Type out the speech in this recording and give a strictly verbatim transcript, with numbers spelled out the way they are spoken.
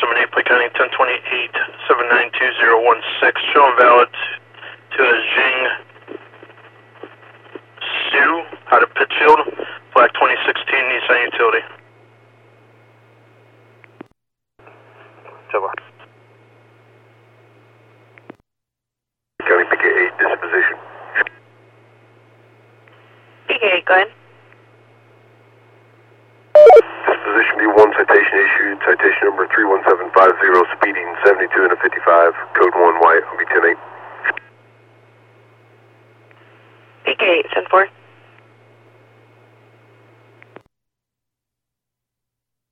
seven eight, plate counting ten twenty-eight, seven nine two zero one six, showing valid to a Jing Sioux out of Pittsfield, black twenty sixteen Nissan Utility. Silver. County P K eight, disposition. P K eight, go ahead. Disposition B one, citation issued, citation number three one seven five zero, speeding seventy-two and a fifty-five, code one white, on B ten eight. P K eight, ten four.